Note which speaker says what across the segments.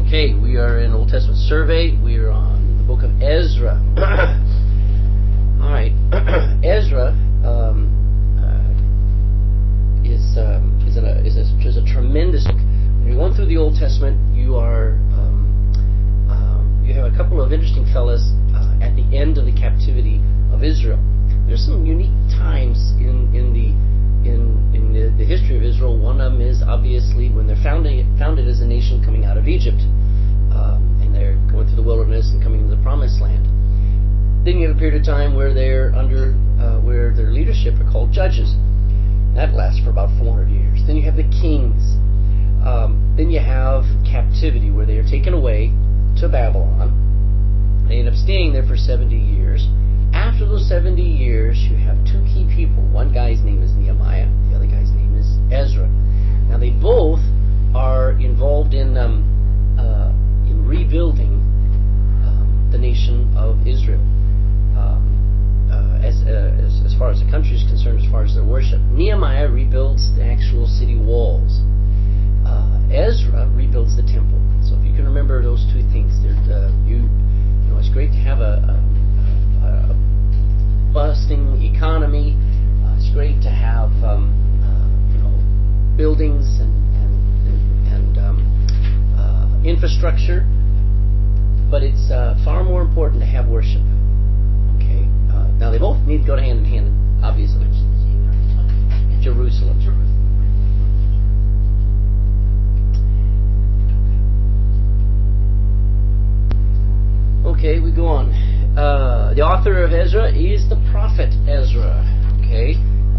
Speaker 1: Okay, we are in Old Testament survey. We are on the book of Ezra. All right, Ezra is a tremendous book. When you're going through the Old Testament, you have a couple of interesting fellas at the end of the captivity of Israel. There's some unique times in the history of Israel. One of them is obviously when they're founded as a nation coming out of Egypt, and they're going through the wilderness and coming into the Promised Land. Then you have a period of time where they're under where their leadership are called judges. That lasts for about 400 years. Then you have the kings. Then you have captivity, where they are taken away to Babylon. They end up staying there for 70 years. After those 70 years, you have two key people. One guy's name is Nehemiah. The other guy's name is Ezra. Now, they both are involved in rebuilding the nation of Israel. As far as the country is concerned, as far as their worship. Nehemiah rebuilds the actual city walls. Ezra rebuilds the temple. So if you can remember those two things, it's great to have a busting economy. It's great to have buildings and infrastructure, but it's far more important to have worship. Okay. Now they both need to go hand in hand, obviously. Jerusalem. Okay, we go on. The author of Ezra is the prophet Ezra. Okay,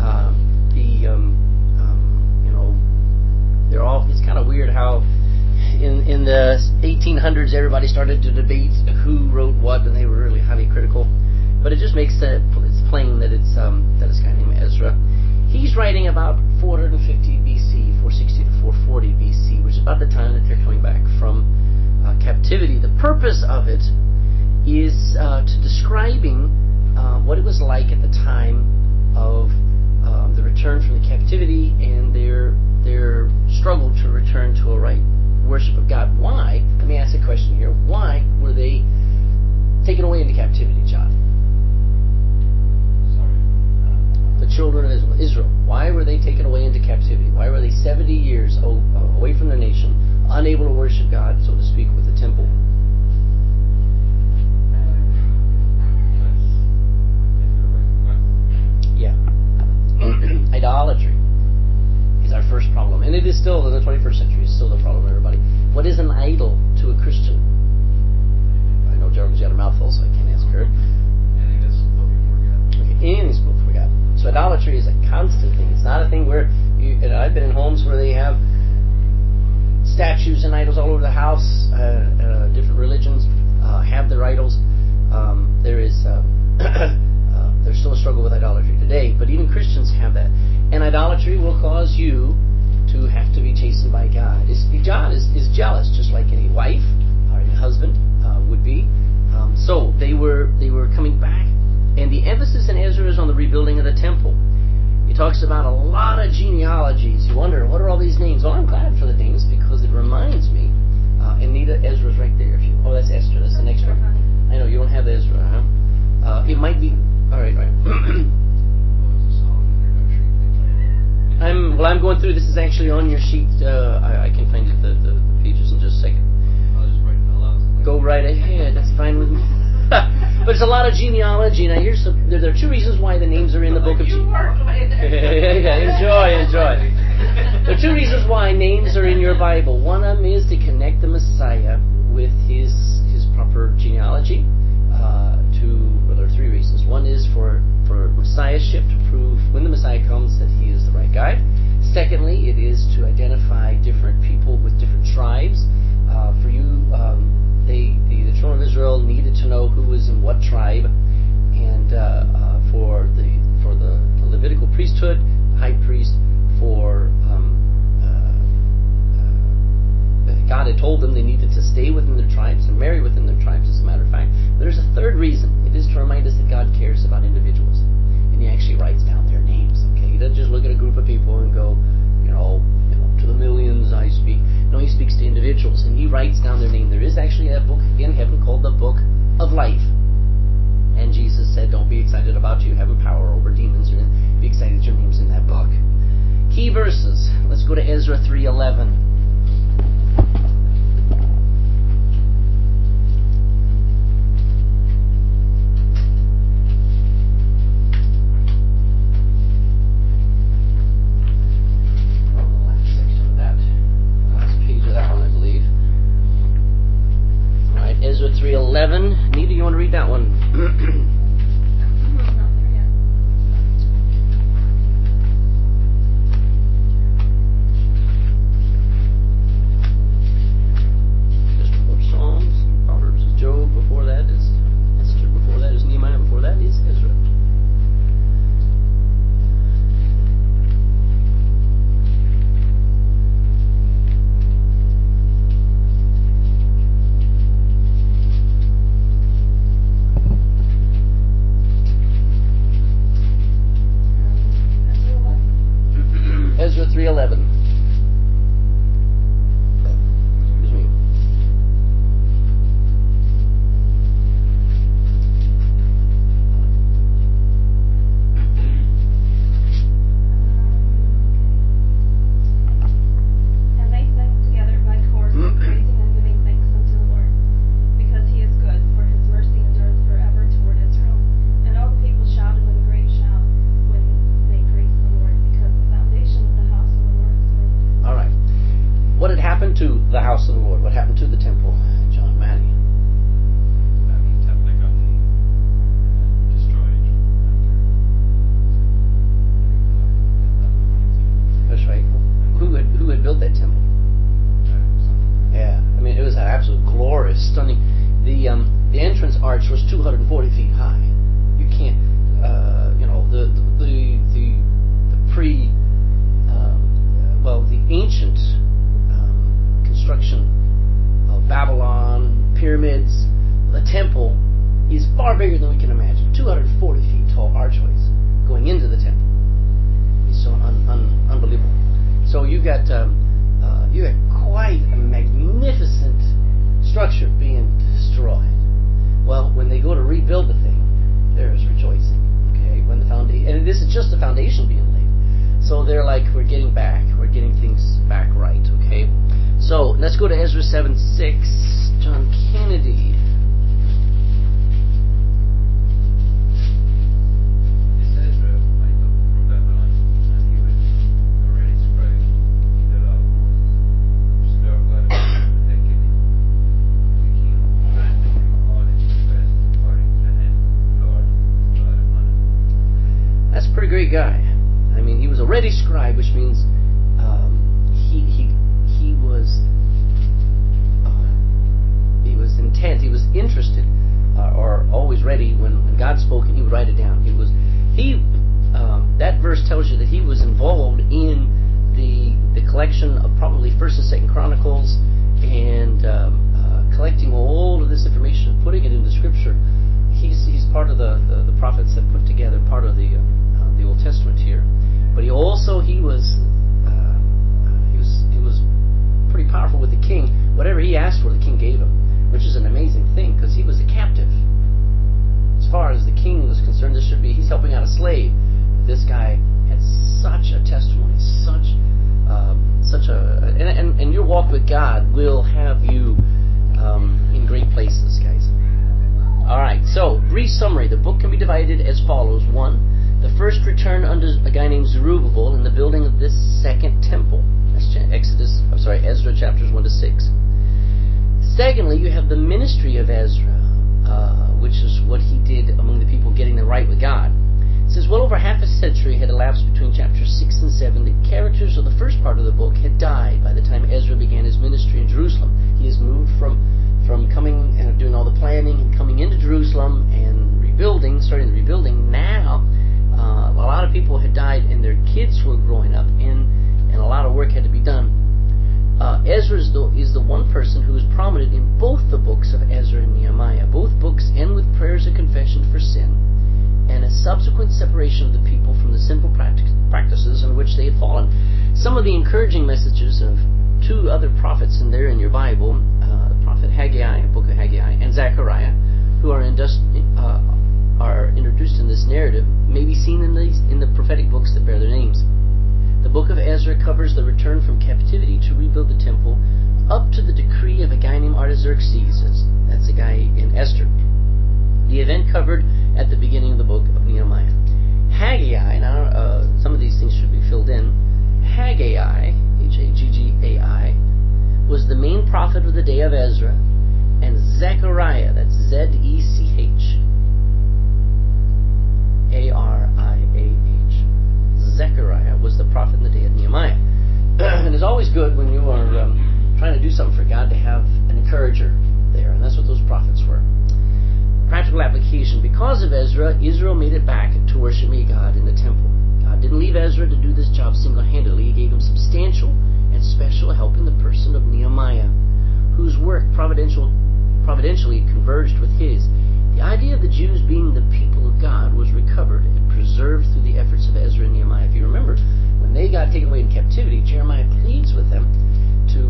Speaker 1: they're all. It's kind of weird how in the 1800s everybody started to debate who wrote what, and they were really highly critical. But it just makes it's plain that it's this guy named Ezra. He's writing about 450 BC, 460 to 440 BC, which is about the time that they're coming back from captivity. The purpose of it is to describing what it was like at the time of the return from the captivity and their struggle to return to a right worship of God. Why? Let me ask a question here. Why were they taken away into captivity, John? The children of Israel. Why were they taken away into captivity? Why were they 70 years away from the nation, unable to worship God, so to speak, with the temple? Yeah. Idolatry is our first problem. And it is still, in the 21st century, it's still the problem of everybody. What is an idol to a Christian? I know Jeremy's got a mouthful, so I can't ask her.
Speaker 2: Anything that's spoken before God.
Speaker 1: Okay, anything that's spoken before God. So idolatry is a constant thing. It's not a thing where I've been in homes where they have statues and idols all over the house. Different religions have their idols. There's still a struggle with idolatry today, but even Christians have that. And idolatry will cause you to have to be chastened by God. God is jealous, just like any wife or any husband would be. So they were coming back, and the emphasis in Ezra is on the rebuilding of the temple. He talks about a lot of genealogies. You wonder, what are all these names? Well, I'm glad for the names because it reminds me. Anita, Ezra's right there. That's Esther. That's the next one. I know you don't have Ezra, huh? It might be. All right. I'm going through. This is actually on your sheet. I can find the pages in just a second.
Speaker 2: I'll just write it aloud.
Speaker 1: Go right ahead. That's fine with me. But it's a lot of genealogy. Now, there are two reasons why the names are in the book of genealogy. Enjoy. There are two reasons why names are in your Bible. One of them is to connect the Messiah with his proper genealogy. There are three reasons. One is for Messiahship, to prove when the Messiah comes that he is the right guy. Secondly, it is to identify different people with different tribes. For you, the children of Israel needed to know who was in what tribe, and for the Levitical priesthood, the high priest, God had told them they needed to stay within their tribes and marry within their tribes, as a matter of fact. But there's a third reason. It is to remind us that God cares about individuals. And he actually writes down their names. Okay, he doesn't just look at a group of people and go, to the millions I speak. No, he speaks to individuals, and he writes down their name. There is actually a book in heaven called the Book of Life. And Jesus said, don't be excited about you having power over demons. Be excited your name's in that book. Key verses. Let's go to Ezra 3:11. Ezra 3:11. Nita, you want to read that one? Just before Psalms, Proverbs is Job. Before that is Esther. Before that is Nehemiah. Before that is Ezra. Ezra 3:11. Excuse me.
Speaker 3: And they sang together by chorus, praising and giving thanks unto the Lord, because he is good, for his mercy endureth forever toward Israel. And all the people shouted with a great shout when they praised the Lord, because the foundation of the house of the Lord is laid.
Speaker 1: All right. What had happened to the house of the Lord? What happened to the temple? John Manny.
Speaker 2: The temple got destroyed
Speaker 1: That's right. Who had built that temple? Yeah, I mean it was an absolute glorious, stunning. The entrance arch was 240 feet high. You can't, the ancient construction of Babylon, pyramids, the temple is far bigger than we can imagine. 240 feet tall archways going into the temple. It's so unbelievable. So you got quite a magnificent structure being destroyed. Well, when they go to rebuild the thing, there is rejoicing. Okay, when the foundation, and this is just the foundation being laid. So they're like, we're getting things back right. Okay, so let's go to Ezra 7:6. John Kennedy.
Speaker 2: This Ezra went up from Babylon, and he was already scribe in the law of Moses, which the Lord God of Israel had given him. The king granted him all his requests according to the hand of the Lord God upon him.
Speaker 1: That's a pretty great guy. I mean, he was already scribe, which means he was intent, he was interested, or always ready when God spoke, and he would write it down. That verse tells you that he was involved in the collection of probably First and Second Chronicles, and collecting all of this information and putting it into Scripture. He's part of the prophets that put together part of the Old Testament here. But he was pretty powerful with the king. Whatever he asked for, the king gave him, which is an amazing thing because he was a captive. As far as the king was concerned, he's helping out a slave. But this guy had such a testimony, and your walk with God will have you in great places, guys. All right. So brief summary: the book can be divided as follows: 1. The first return under a guy named Zerubbabel in the building of this second temple. That's Ezra chapters 1 to 6. Secondly, you have the ministry of Ezra, which is what he did among the people getting them right with God. Since well over half a century had elapsed between chapters 6 and 7, the characters of the first part of the book had died by the time Ezra began his ministry in Jerusalem. He has moved from coming and doing all the planning and coming into Jerusalem and starting the rebuilding. Now, a lot of people had died and their kids were growing up, and a lot of work had to be done. Ezra is the one person who is prominent in both the books of Ezra and Nehemiah. Both books end with prayers of confession for sin and a subsequent separation of the people from the sinful practices in which they had fallen. Some of the encouraging messages of two other prophets in your Bible, Haggai, book of Haggai, and Zechariah, who are introduced in this narrative, may be seen in the prophetic books that bear their names. The book of Ezra covers the return from captivity to rebuild the temple up to the decree of a guy named Artaxerxes. That's a guy in Esther. The event covered at the beginning of the book of Nehemiah. Haggai, now some of these things should be filled in. Haggai, Haggai, was the main prophet of the day of Ezra, and Zechariah, that's Zechariah, Zechariah was the prophet in the day of Nehemiah. And it's always good when you are trying to do something for God to have an encourager there, and that's what those prophets were. Practical application. Because of Ezra, Israel made it back to worshiping God in the temple. God didn't leave Ezra to do this job single-handedly. He gave him substantial and special help in the person of Nehemiah, whose work providentially converged with his. The idea of the Jews being the people of God was recovered and preserved through the efforts of Ezra and Nehemiah. If you remember, when they got taken away in captivity, Jeremiah pleads with them to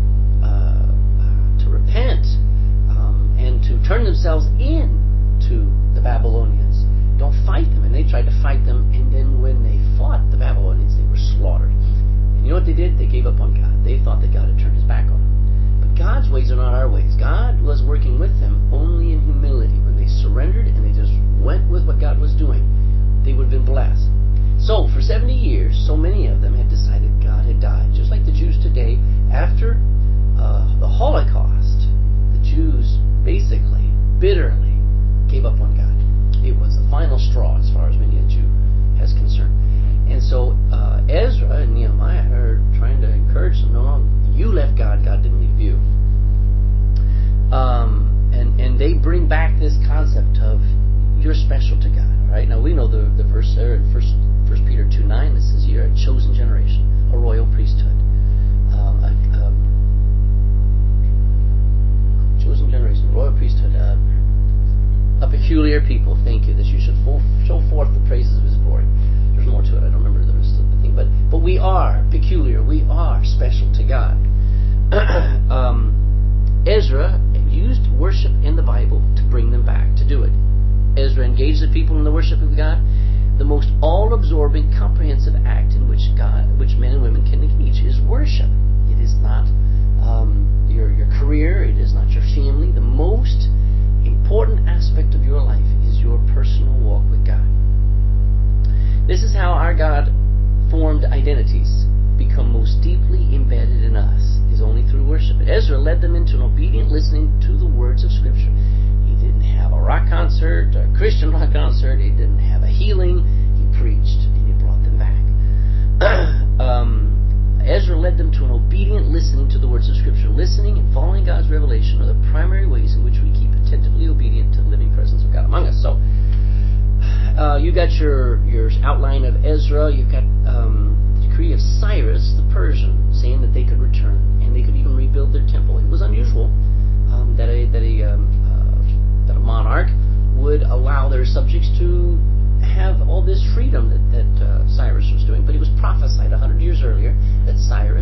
Speaker 1: repent and to turn themselves in to the Babylonians. Don't fight them. And they tried to fight them, and then when they fought the Babylonians, they were slaughtered. And you know what they did? They gave up on God. They thought that God had turned his back on them. But God's ways are not our ways. God was working with them only in humility. When they surrendered and they just went with what God was doing, they would have been blessed. So, for 70 years, so many of them had decided God had died. Just like the Jews today, after the Holocaust, the Jews basically, bitterly, gave up on God. It was the final straw as far as many a Jew has concerned. And so, Ezra and Nehemiah are trying to encourage them, no, you left God, God didn't leave you. And they bring back this concept of you're special to God. Right? Now we know the verse there in 1 Peter 2:9 that says you're a chosen generation, a royal priesthood, chosen generation, royal priesthood, a peculiar people. Thank you. That you should show forth the praises of His glory. There's more to it. I don't remember the rest of the thing, but we are peculiar. We are special to God. Ezra used worship in the Bible to bring them back to do it. Ezra engaged the people in the worship of God, the most all-absorbing, comprehensive act in which men and women can engage is worship. It is not your career. It is not your family. The most important aspect of your life is your personal walk with God. This is how our God-formed identities become most deeply embedded in us, is only through worship. Ezra led them into an obedient listening to the words of Scripture. He didn't have a rock concert, a Christian rock concert. He didn't have a healing. He preached, and he brought them back. Ezra led them to an obedient listening to the words of Scripture. Listening and following God's revelation are the primary ways in which we keep attentively obedient to the living presence of God among us. So, you got your outline of Ezra. You've got the decree of Cyrus the Persian, saying that they could return and they could even rebuild their temple. It was unusual that a monarch would allow their subjects to have all this freedom that Cyrus was doing. But it was prophesied 100 years earlier that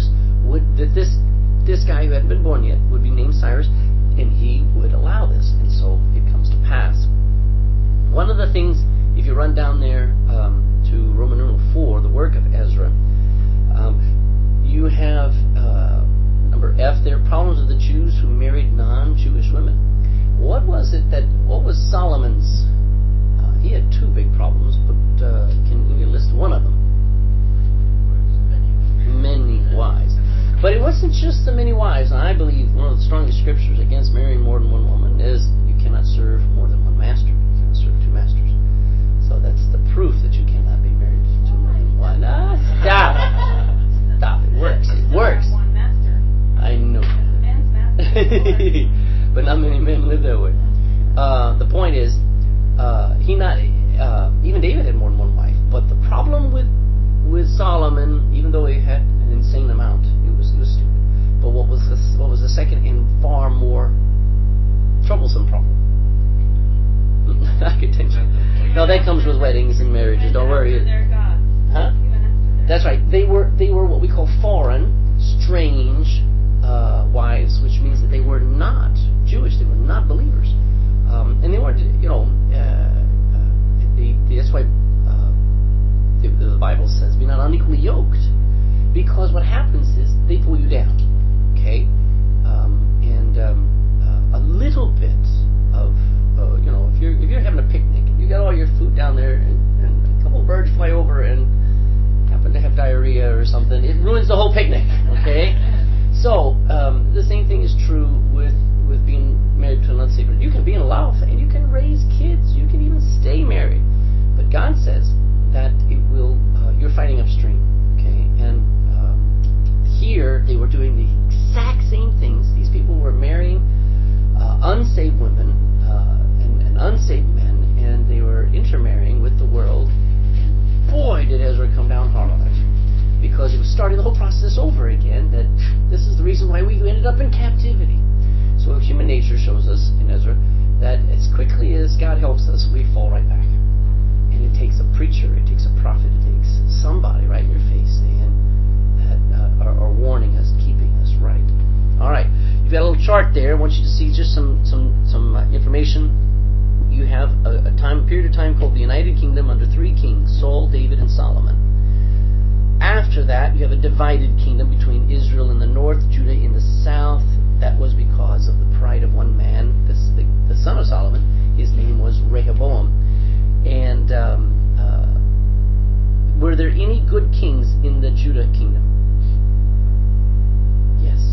Speaker 1: this guy who hadn't been born yet would be named Cyrus, and he would allow this, and so it comes to pass. One of the things, if you run down there to Roman numeral 4, the work of Ezra, you have number F there, problems of the Jews who married non-Jewish women. What was Solomon's? He had two big problems, but can you list one of them? Many wives. But it wasn't just the many wives. And I believe one of the strongest scriptures against marrying more than one woman is you cannot serve more than one master. You cannot serve two masters. So that's the proof that you cannot be married to more than one. Stop it. Stop. It works. It works.
Speaker 3: One master.
Speaker 1: I know.
Speaker 3: Man's master.
Speaker 1: But not many men live that way. The point is, even David had more than one wife. But the problem with Solomon, even though he had an insane amount, it was stupid. But what was the second and far more troublesome problem? Architecture. No, that comes with weddings and marriages. Don't worry.
Speaker 3: Their God.
Speaker 1: Huh? That's right. They were what we call foreign, strange wives, which means that they were not shows us in Ezra that as quickly as God helps us, we fall right back. And it takes a preacher, it takes a prophet, it takes somebody right in your face saying that are warning us, keeping us right. All right, you've got a little chart there. I want you to see just some information. You have a period of time called the United Kingdom under 3 kings: Saul, David, and Solomon. After that, you have a divided kingdom between Israel in the north, Judah in the south. That was because of the pride of one man, the son of Solomon. His name was Rehoboam. And were there any good kings in the Judah kingdom? Yes.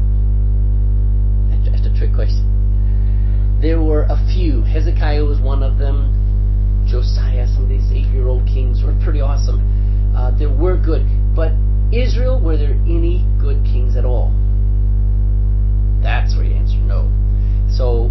Speaker 1: That's a trick question. There were a few. Hezekiah was one of them. Josiah, some of these 8-year-old kings were pretty awesome. There were good. But Israel, were there any good kings at all? That's where you answer no. So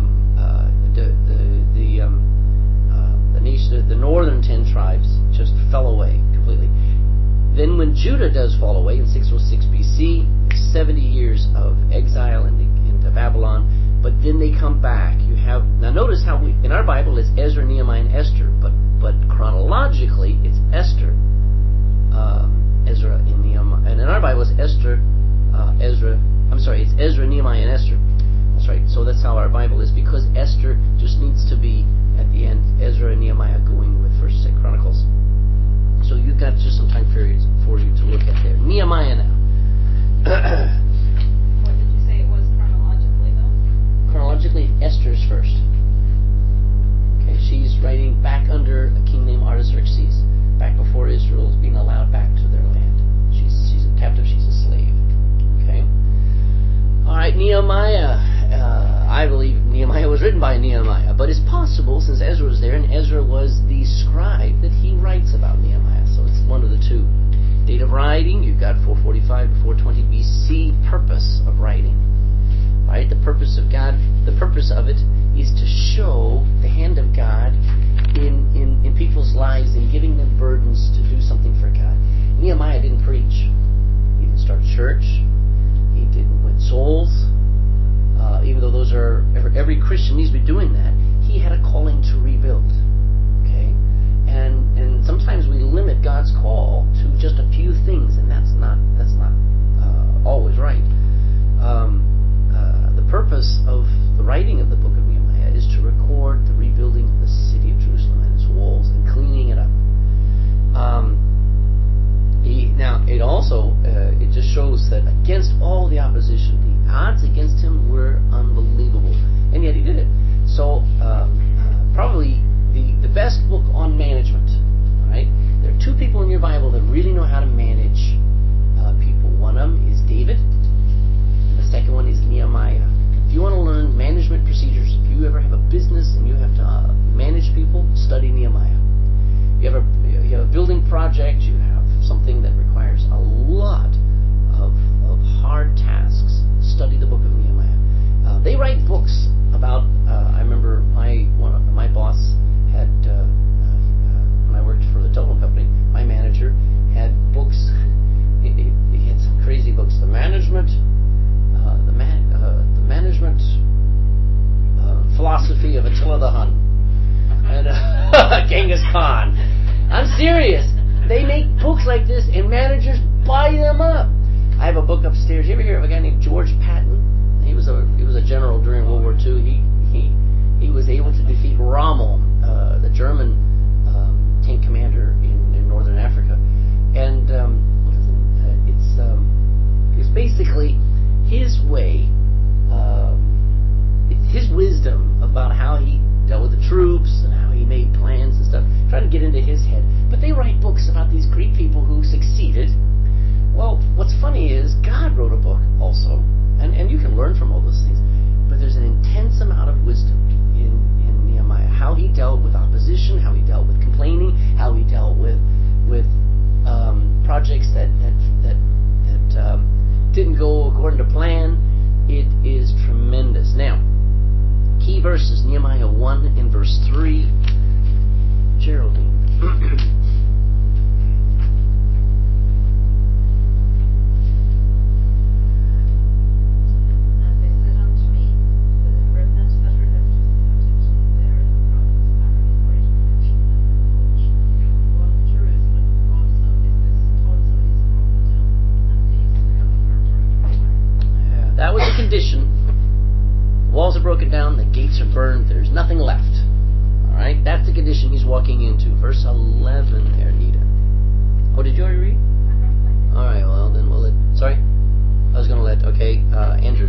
Speaker 1: the northern 10 tribes just fell away completely. Then when Judah does fall away in 606 BC, 70 years of exile into Babylon, but then they come back. You have now notice how in our Bible it's Ezra, Nehemiah, and Esther, but chronologically it's Esther, Ezra, and Nehemiah, and in our Bible it's it's Ezra, Nehemiah, and Esther. That's right. So that's how our Bible is, because Esther just needs to be at the end. Ezra and Nehemiah going with First and Chronicles. So you've got just some time periods for you to look at there. Nehemiah now.
Speaker 3: What did you say it was chronologically, though?
Speaker 1: Chronologically, Esther's first. Okay, she's writing back under a king named Artaxerxes, back before Israel is being allowed back to their land. She's a captive. She's a slave. Okay. All right, Nehemiah. I believe Nehemiah was written by Nehemiah, but it's possible, since Ezra was there, and Ezra was the scribe, that he writes about Nehemiah. So it's one of the two. Date of writing, you've got 445 to 420 BC. Purpose of writing. Right? The purpose of God, the purpose of it is to show the hand of God in people's lives and giving them burdens to do something for God. Nehemiah didn't preach. He didn't start a church. He didn't win souls. Even though those are every Christian needs to be doing that, he had a calling to rebuild. Okay, and sometimes we limit God's call to just a few things, and that's not always right. The purpose of the writing of the book of Nehemiah is to record the rebuilding of the city of Jerusalem and its walls and cleaning it up. Now it also it just shows that against all the opposition, the odds against him were unbelievable, and yet he did it. So probably the best book on management. All right, there are 2 people in your Bible that really know how to manage people. One of them is David, and the second one is Nehemiah. If you want to learn management procedures, if you ever have a business and you have to manage people, study Nehemiah. You have a building project, you have something that requires a lot of hard tasks, study the book of Nehemiah. They write books about, I remember my boss had, when I worked for the telephone company, my manager had books. He had some crazy books. The management philosophy of Attila the Hun and Genghis Khan. I'm serious. They make books like this, and managers buy them up. I have a book upstairs. You ever hear of a guy named George Patton? He was a general during World War II. He was able to defeat Rommel, the German tank commander in northern Africa. And it's basically his way, his wisdom about how he dealt with the troops and how he made plans and stuff. Try to get into his head. But they write books about these great people who succeeded. Well, what's funny is God wrote a book also, and you can learn from all those things. But there's an intense amount of wisdom in Nehemiah. How he dealt with opposition, how he dealt with complaining, how he dealt with projects that didn't go according to plan. It is tremendous. Now, key verses, Nehemiah 1 and verse 3. Geraldine.
Speaker 4: They said unto me, remember
Speaker 1: condition. The walls are broken down, the gates are burned, there's nothing left. All right, that's the condition he's walking into. Verse 11 there, Nita. Oh, did you already read? All right, well, then we'll let... Sorry? I was going to let... Okay, Andrew.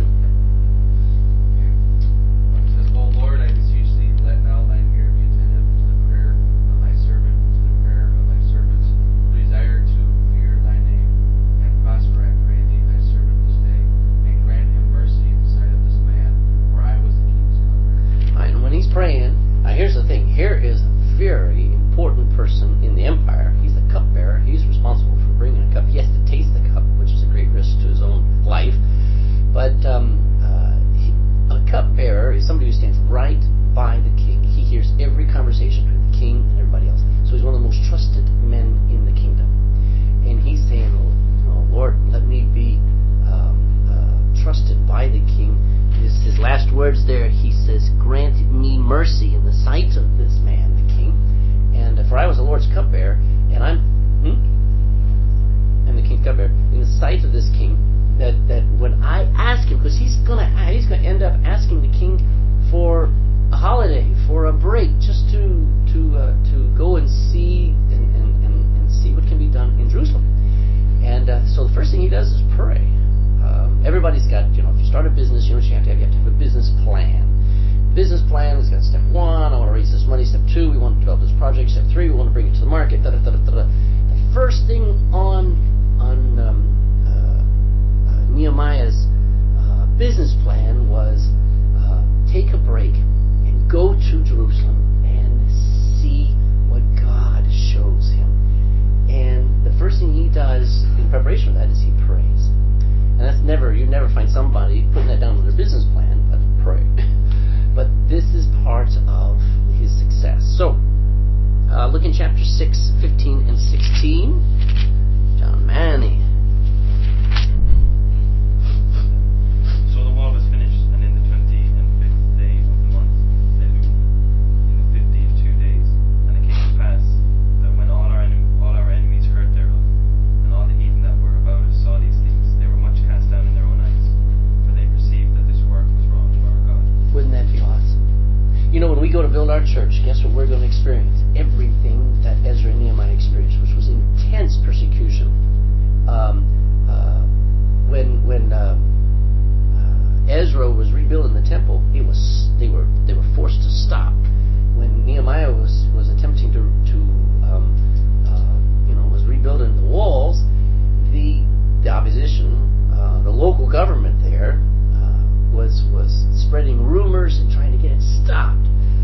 Speaker 2: It says, O Lord, I beseech thee, let now thine ear be attentive to the prayer of thy servant, to the prayer of thy servants, who desire to fear thy name, and prosper, I pray thee, thy servant this day, and grant him mercy in the sight of this man, for I was the king's cupbearer.
Speaker 1: All right, and when he's praying... Now, here's the thing. Here is a very important person in the empire. He's the cupbearer. He's responsible for bringing a cup. He has to taste the cup, which is a great risk to his own life. But a cupbearer is somebody who stands right by the king. He hears every conversation between the king and everybody else. So he's one of the most trusted men in the kingdom. And he's saying, Lord, let me be trusted by the king. His last words there, he says, grant me mercy in the sight of this man, the king. And for I was the Lord's cupbearer, and I'm the king's cupbearer, in the sight of this king, that when I ask him, because he's gonna end up asking the king for a holiday, for a break, just to go and see and see what can be done in Jerusalem. And so the first thing he does is pray. Everybody's got, if you start a business, you know what you have to have? You have to have a business plan. Business plan has got step 1, I want to raise this money. Step 2, we want to develop this project. Step 3, we want to bring it to the market. The first thing on Nehemiah's business plan was take a break and go to Jerusalem and see what God shows him. And the first thing he does in preparation for that is he prays. And you never find somebody putting that down on their business plan, but pray. But this is part of his success. So, look in chapter 6, 15 and 16. John Manny.
Speaker 4: So the wall was finished, and in the 25th day of the month, Elul, in the 52 days. And it came to pass that when all our enemies heard thereof, and all the heathen that were about us saw these things, they were much cast down in their own eyes, for they perceived that this work was wrought of our God.
Speaker 1: Wouldn't that be awesome? When we go to build our church, guess what we're going to experience? Everything that Ezra and Nehemiah experienced, which was intense persecution. When Ezra was rebuilding the temple, they were forced to stop. When Nehemiah was attempting to was rebuilding the walls, the opposition, the local government there, was spreading rumors and trying to get it stopped.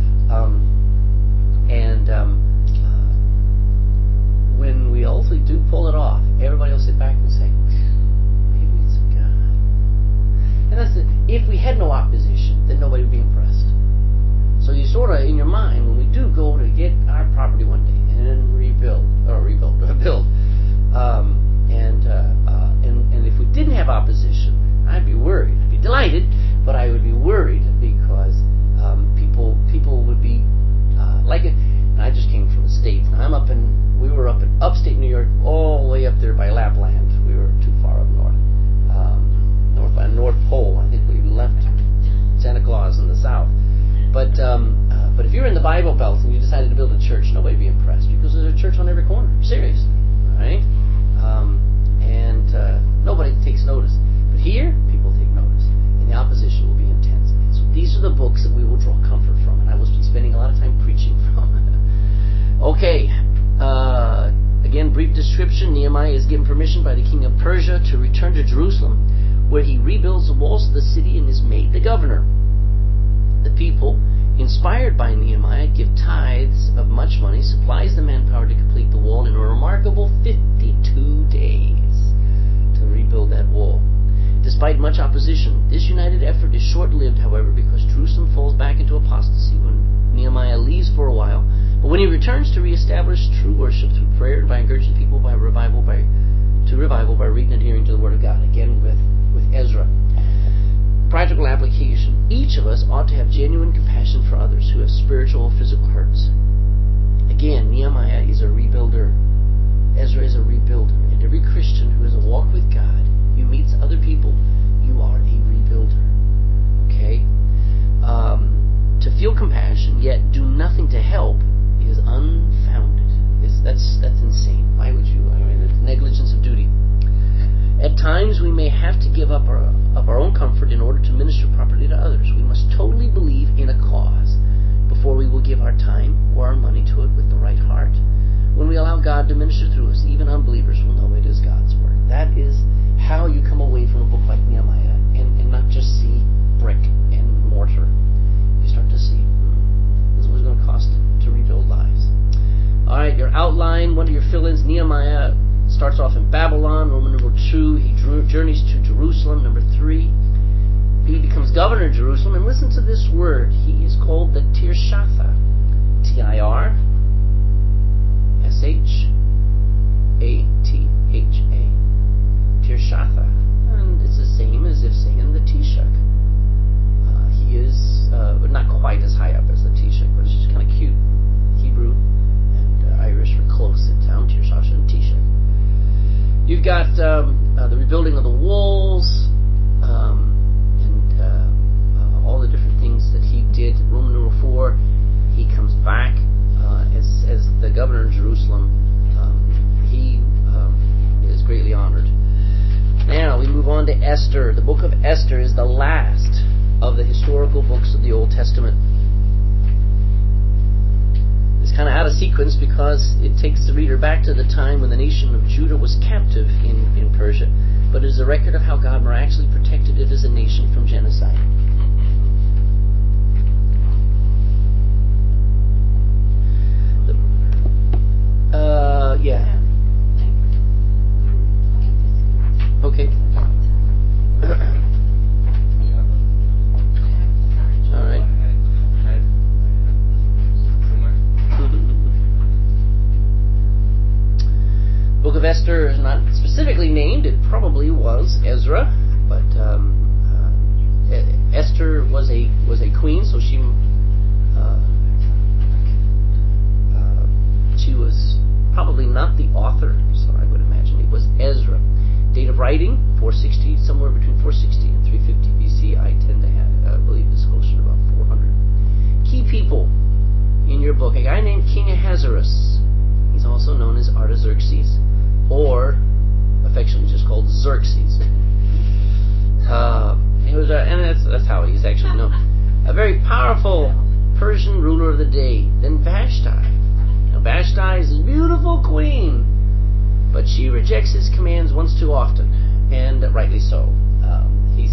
Speaker 1: When we ultimately do pull it off, everybody will sit back and say, maybe it's God. And that's it. If we had no opposition, then nobody would be impressed. So you sort of, in your mind, when we do go to get our property one day and then build. And if we didn't have opposition, I'd be worried. I'd be delighted, but I would be worried because people would be like it. And I just came from the States. We were up in upstate New York, all the way up there by Lapland. We were too far up north. By North Pole. I think we left Santa Claus in the south. But if you're in the Bible Belt and you decided to build a church, nobody would be impressed because there's a church on every corner. Seriously. Right? Nobody takes notice. But here, people take notice. And the opposition will be intense. So these are the books that we will draw comfort from. And I will be spending a lot of time preaching from. Okay. Again, brief description. Nehemiah is given permission by the king of Persia to return to Jerusalem, where he rebuilds the walls of the city and is made the governor. The people, inspired by Nehemiah, give tithes of much money, supplies the manpower to complete the wall in a remarkable 52 days to rebuild that wall. Despite much opposition, this united effort is short-lived, however, because Jerusalem falls back into apostasy when Nehemiah leaves for a while. But when he returns to reestablish true worship through prayer and by encouraging people to revival by reading and hearing to the Word of God, again with Ezra. Practical application. Each of us ought to have genuine compassion for others who have spiritual or physical hurts. Again, Nehemiah is a rebuilder. Ezra is a rebuilder. And every Christian who has a walk with God, you meet other people, you are a rebuilder. starts off in Babylon. Roman numeral 2, he journeys to Jerusalem. Number 3, he becomes governor of Jerusalem. And listen to this word. He is called the Tirshatha. Tirshatha. Tirshatha. And it's the same as if saying the Taoiseach. He is not quite as high up as the Taoiseach, but it's just kind of cute. Hebrew and Irish are close in town, Tirshatha and Taoiseach. You've got the rebuilding of the walls, and all the different things that he did. Roman numeral 4, he comes back as the governor of Jerusalem. He is greatly honored. Now we move on to Esther. The book of Esther is the last of the historical books of the Old Testament. It's kind of out of sequence because it takes the reader back to the time when the nation of Judah was captive in Persia, but it is a record of how God miraculously protected it as a nation from genocide. Yeah. Okay. All right. Book of Esther is not specifically named. It probably was Ezra, but Esther was a queen, so she was probably not the author. So I would imagine it was Ezra. Date of writing 460, somewhere between 460 and 350 BC. I tend to believe this is closer to about 400. Key people in your book: a guy named King Ahasuerus. He's also known as Artaxerxes, or affectionately just called Xerxes. He was, and that's how he's actually known. A very powerful Persian ruler of the day. Then Vashti. Now Vashti is a beautiful queen, but she rejects his commands once too often, and rightly so. He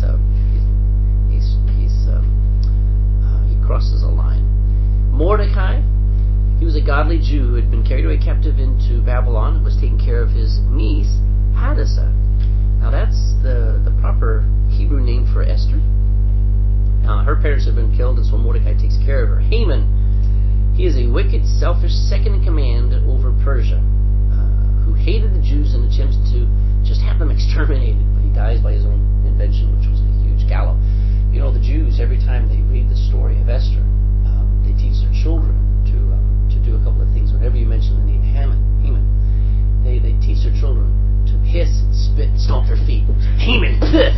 Speaker 1: crosses a line. Mordecai. He was a godly Jew who had been carried away captive into Babylon and was taking care of his niece, Hadassah. Now that's the proper Hebrew name for Esther. Her parents had been killed, and so Mordecai takes care of her. Haman. He is a wicked, selfish second-in-command over Persia, who hated the Jews and attempts to just have them exterminated, but he dies by his own invention, which was a huge gallows. You know, the Jews, every time they read the story of Esther, they teach their children to do a couple of things. Whenever you mention the name Haman, they teach their children to hiss, spit, and stomp their feet. Haman!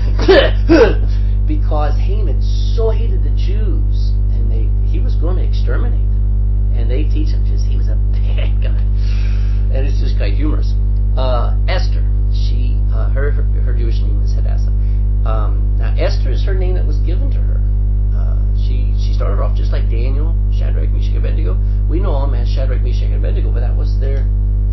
Speaker 1: Because Haman so hated the Jews, and he was going to exterminate them. And they teach him just he was a bad guy. And it's just quite humorous. Esther, her Jewish name is Hadassah. Now Esther is her name that was given to her. She started off just like Daniel, Shadrach, Meshach, Abednego. We know them as Shadrach, Meshach, and Abednego, but that was their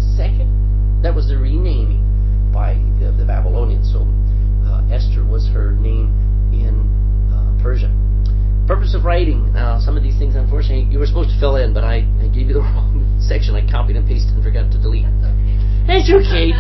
Speaker 1: renaming by the Babylonians. So Esther was her name in Persia. Purpose of writing. Now, some of these things, unfortunately, you were supposed to fill in, but I gave you the wrong section. I copied and pasted and forgot to delete. That's okay.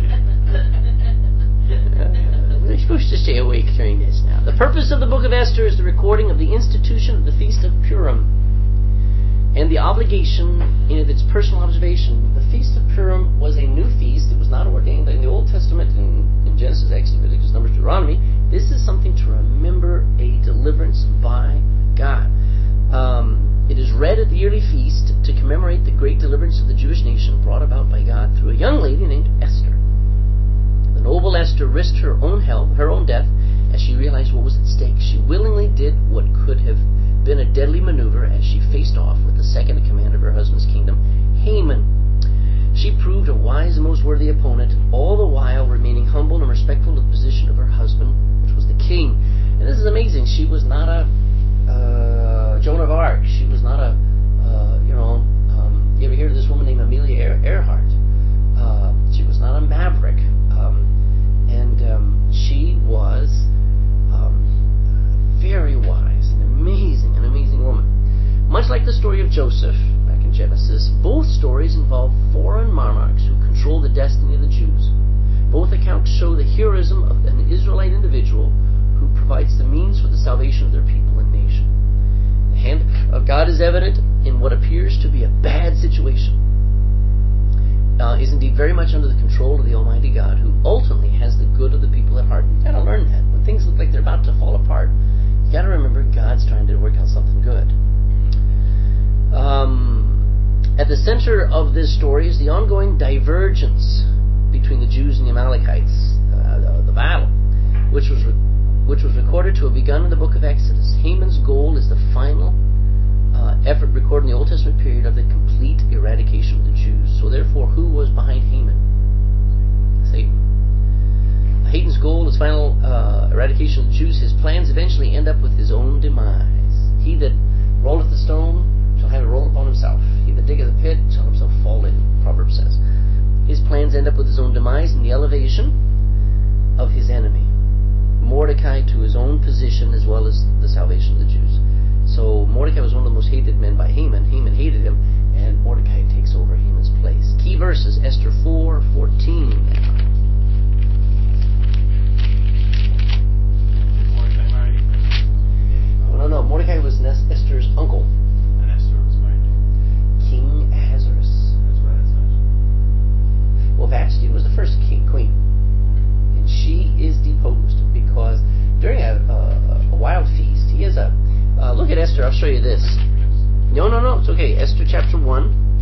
Speaker 1: We're supposed to stay awake during this now. The purpose of the book of Esther is the recording of the institution of the Feast of Purim and the obligation of its personal observation. The Feast of Purim was a new feast. It was not ordained in the Old Testament in Genesis, Exodus, Leviticus, Numbers, Deuteronomy. This is something to remember a deliverance by God. It is read at the yearly feast to commemorate the great deliverance of the Jewish nation brought about by God through a young lady named Esther. The noble Esther risked her own death, as she realized what was at stake. She willingly did what could have been a deadly maneuver as she faced off with the second in command of her husband's kingdom, Haman. She proved a wise and most worthy opponent, all the while remaining humble and respectful of the position of her husband, which was the king. And this is amazing. She was not a Joan of Arc. She was not a, you ever hear of this woman named Amelia Earhart? She was not a maverick. And she was very wise and an amazing woman. Much like the story of Joseph, back in Genesis, both stories involve foreign monarchs who control the destiny of the Jews. Both accounts show the heroism of an Israelite individual who provides the means for the salvation of their people and nation. The hand of God is evident in what appears to be a bad situation. Is indeed very much under the control of the Almighty God, who ultimately has the good of the people at heart. You've got to learn that. When things look like they're about to fall apart, you've got to remember God's trying to work out something good. At the center of this story is the ongoing divergence between the Jews and the Amalekites, the battle, which was recorded to have begun in the book of Exodus. Haman's goal is the final effort recorded in the Old Testament period of the complete eradication of the Jews. So therefore, who was behind Haman? Satan. Haman's goal is final eradication of the Jews. His plans eventually end up with his own demise. He that rolleth the stone shall have it roll upon himself. He that diggeth a pit shall himself fall in, Proverbs says. His plans end up with his own demise and the elevation of his enemy, Mordecai, to his own position as well as the salvation of the Jews. So Mordecai was one of the most hated men by Haman. Haman hated him, and Mordecai takes over Haman's place. Key verses, Esther 4:14.
Speaker 4: Mordecai married.
Speaker 1: No. Mordecai was Esther's uncle,
Speaker 4: And Esther was married.
Speaker 1: King Ahasuerus.
Speaker 4: That's why that's not.
Speaker 1: Well, Vashti was the first queen, and she is deposed because during a wild feast, he has a look at Esther. I'll show you this. No, it's okay. Esther chapter 1.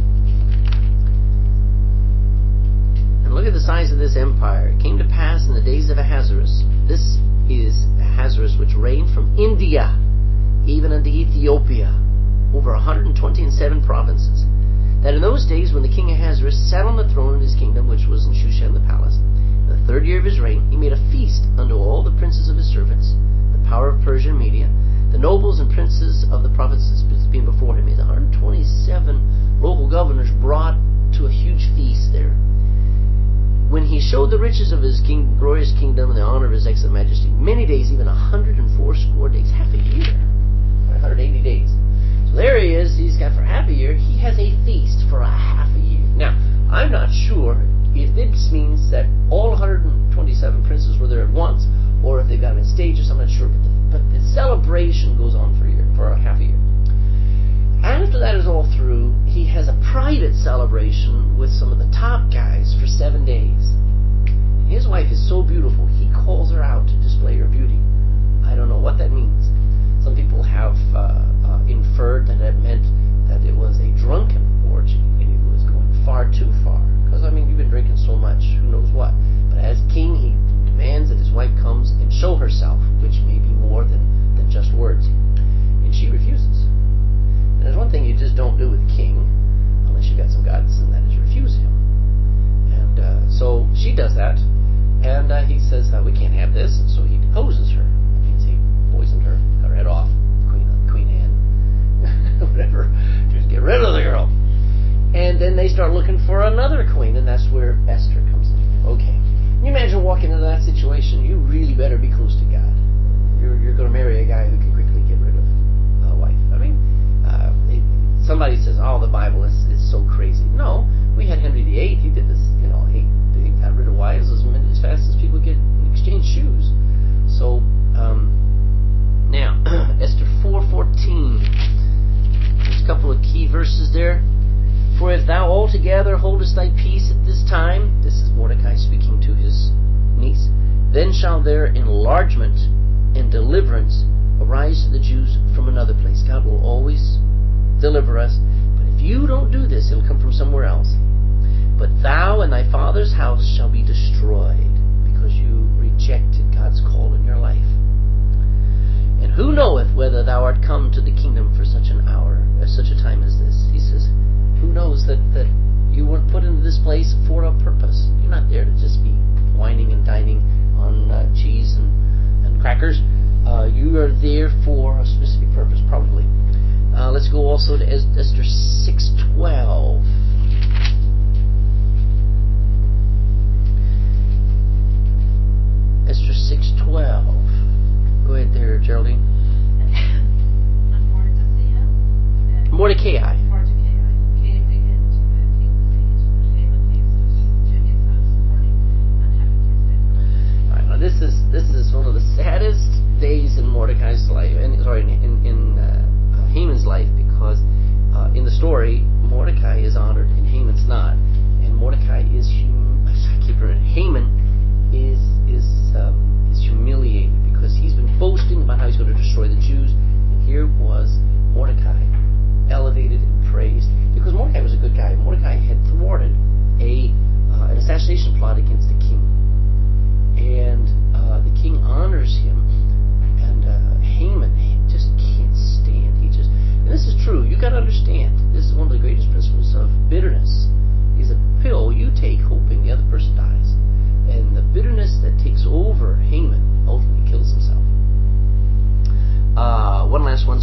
Speaker 1: And look at the size of this empire. It came to pass in the days of Ahasuerus. This is Ahasuerus, which reigned from India even unto Ethiopia, over 127 provinces. That in those days, when the king Ahasuerus sat on the throne of his kingdom, which was in Shushan the palace, in the 3rd year of his reign, he made a feast unto all the princes of his servants, the power of Persia and Media, the nobles and princes of the provinces being before him. He had 127 local governors brought to a huge feast there. When he showed the riches of his glorious kingdom and the honor of his excellent majesty, many days, even 180 days, half a year, 180 days. So there he is. He's got for half a year. He has a feast for a half a year. Now, I'm not sure if this means that all 127 princes were there at once, or if they got him in stages. I'm not sure, but the celebration goes on for a half a year. After that is all through, he has a private celebration with some of the top guys for 7 days. His wife is so beautiful, he calls her out to display her beauty. I don't know what that means. Some people have inferred that it meant that it was a drunken orgy and he was going far too far. Because, you've been drinking so much, who knows what. But as king, he demands that his wife comes and show herself, which may be more than just words. And she refuses. And there's one thing you just don't do with a king, unless you've got some guts, and that is refuse him. And so she does that, and he says, we can't have this, and so he deposes her. That means he poisoned her, cut her head off, Queen Anne, whatever, just get rid of the girl. And then they start looking for another queen, and that's where Esther comes in. Okay. Can you imagine walking into that situation? You really better be close to God. You're going to marry a guy who can quickly get rid of a wife. Somebody says, the Bible is so crazy. No, we had Henry VIII. He did this, he got rid of wives as fast as people get exchange shoes. So, now, Esther 4:14. There's a couple of key verses there. For if thou altogether holdest thy peace at this time, this is Mordecai speaking to his niece, then shall their enlargement and deliverance arise to the Jews from another place. God will always deliver us, but if you don't do this, it'll come from somewhere else. But thou and thy father's house shall be destroyed, because you rejected God's call in your life. And who knoweth whether thou art come to the kingdom for such an hour, or such a time as this? He says, who knows that you weren't put into this place for a purpose? You're not there to just be whining and dining on cheese and crackers. You are there for a specific purpose, probably. Let's go also to Esther 6:12. Esther 6:12. Go ahead there, Geraldine.
Speaker 3: And
Speaker 1: Mordecai.
Speaker 3: Mordecai came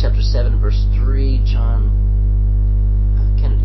Speaker 1: chapter 7, verse 3, John Kennedy.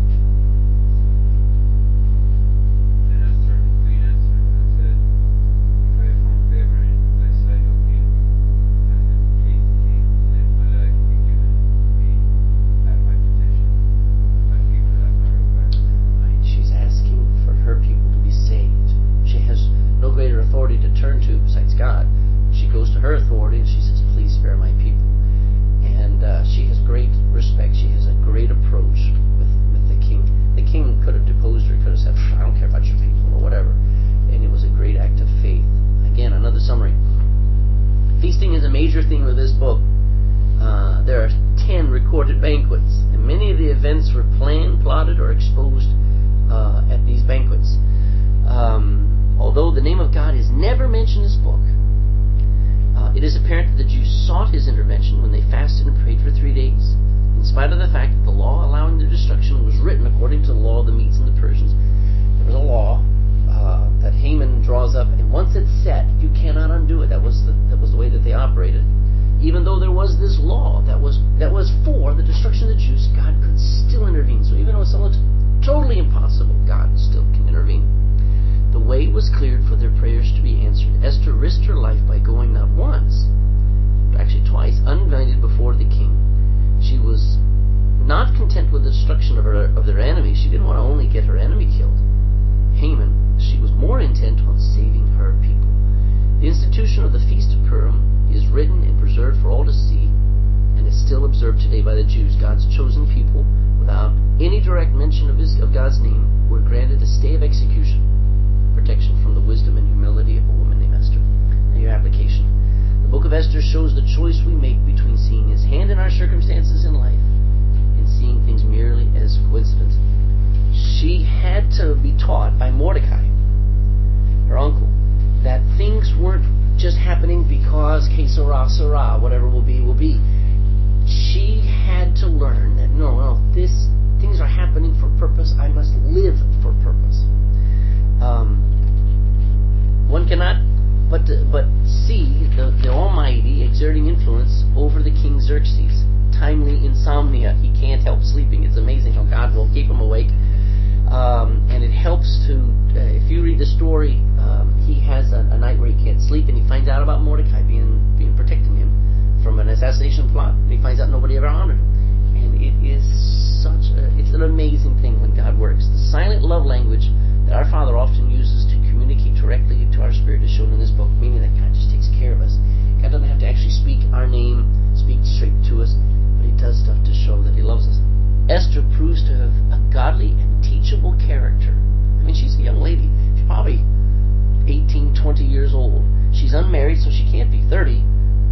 Speaker 2: Then Esther the queen answered and said, If I have found favor in thy sight, O king, and the king, then will I be given me at my petition, my people at my request.
Speaker 1: Right? She's asking for her people to be saved. She has no greater authority to turn to besides God. She goes to her authority and she says, please spare my people. And she has great respect. She has a great approach with the king. The king could have deposed her, could have said, I don't care about your people or whatever. And it was a great act of faith. Again, another summary. Feasting is a major theme of this book. There are 10 recorded banquets, and many of the events were planned, plotted, or exposed at these banquets. Although the name of God is never mentioned in this book, it is apparent that the Jews sought his intervention when they fasted and prayed for 3 days. In spite of the fact that the law allowing their destruction was written according to the law of the Medes and the Persians, there was a law that Haman draws up, and once it's set, you cannot undo it. That was the way that they operated. Even though there was this law that was for the destruction of the Jews, God could still intervene. So even though it looked totally impossible, God still can intervene. The way was cleared for their prayers to be answered. Esther risked her life by going not once, but actually twice, uninvited before the king. She was not content with the destruction of their enemy. She didn't want to only get her enemy killed, Haman. She was more intent on saving her people. The institution of the Feast of Purim is written and preserved for all to see, and is still observed today by the Jews. God's chosen people, without any direct mention of God's name, were granted a stay of execution, protection from the wisdom and humility of a woman named Esther. Now your application. The book of Esther shows the choice we make between seeing his hand in our circumstances in life and seeing things merely as coincidence. She had to be taught by Mordecai, her uncle, that things weren't just happening because que sera, sera, whatever will be, will be. She had to learn that things are happening for purpose. I must live for purpose. One cannot but see the Almighty exerting influence over the king Xerxes. Timely insomnia. He can't help sleeping. It's amazing how God will keep him awake. And it helps to, if you read the story, he has a night where he can't sleep, and he finds out about Mordecai being protecting him from an assassination plot. And he finds out nobody ever honored him. And it is it's an amazing thing when God works. The silent love language that our Father often uses to communicate directly to our spirit is shown in this book, meaning that God just takes care of us. God doesn't have to actually speak our name, speak straight to us, but he does stuff to show that he loves us. Esther proves to have a godly and teachable character. I mean, she's a young lady. She's probably 18, 20 years old. She's unmarried, so she can't be 30.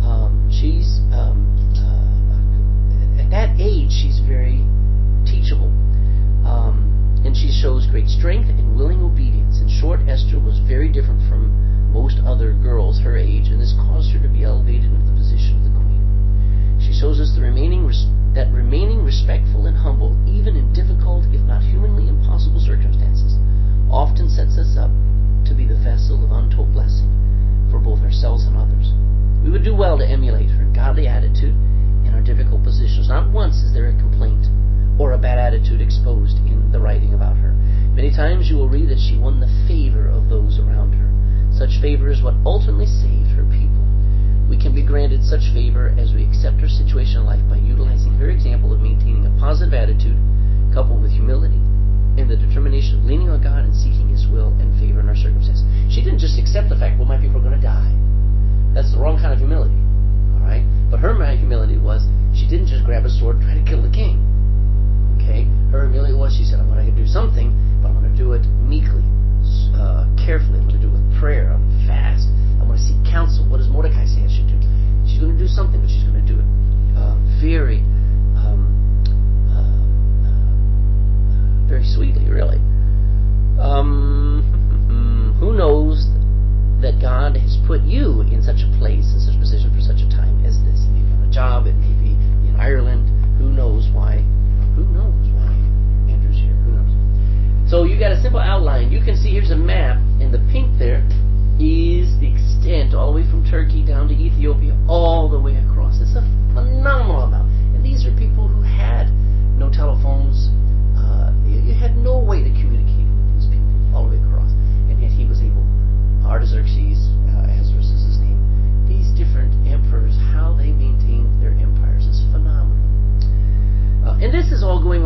Speaker 1: At that age, she's very teachable. And she shows great strength and willing obedience. In short, Esther was very different from most other girls her age, and this caused her to be elevated into the position of the queen. She shows us that remaining respectful and humble, even in difficult, if not humanly impossible circumstances, often sets us up to be the vessel of untold blessing for both ourselves and others. We would do well to emulate her godly attitude in our difficult positions. Not once is there a complaint or a bad attitude exposed in the writing about her. Many times you will read that she won the favor of those around her. Such favor is what ultimately saved her people. We can be granted such favor as we accept her situation in life by utilizing her example of maintaining a positive attitude coupled with humility and the determination of leaning on God and seeking his will and favor in our circumstances. She didn't just accept the fact, well, my people are going to die. That's the wrong kind of humility. All right? But her humility was, she didn't just grab a sword and try to kill the king. Okay? Her humility was, she said, I'm going to do something, but I'm going to do it meekly, carefully. I'm going to do it with prayer. I'm going to fast. I'm going to seek counsel. What does Mordecai say I should do? She's going to do something, but she's going to do it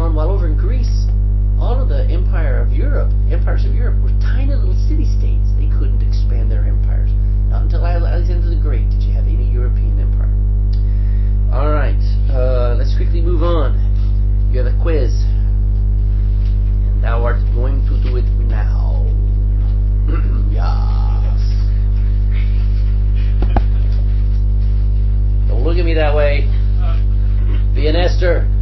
Speaker 1: on? Well, over in Greece, all of the empires of Europe were tiny little city-states. They couldn't expand their empires. Not until Alexander the Great did you have any European empire. All right, let's quickly move on. You have a quiz, and thou art going to do it now. Yes. Don't look at me that way. Be an Esther.